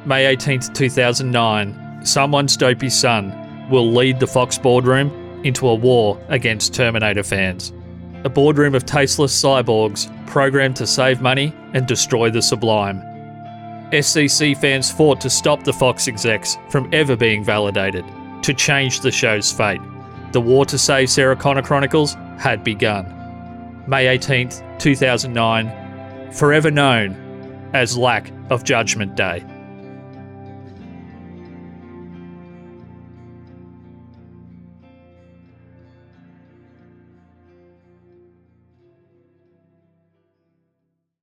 May 18th, 2009, someone's dopey son will lead the Fox boardroom into a war against Terminator fans. A boardroom of tasteless cyborgs programmed to save money and destroy the sublime. SCC fans fought to stop the Fox execs from ever being validated, to change the show's fate. The war to save Sarah Connor Chronicles had begun. May 18th, 2009, forever known as Lack of Judgment Day.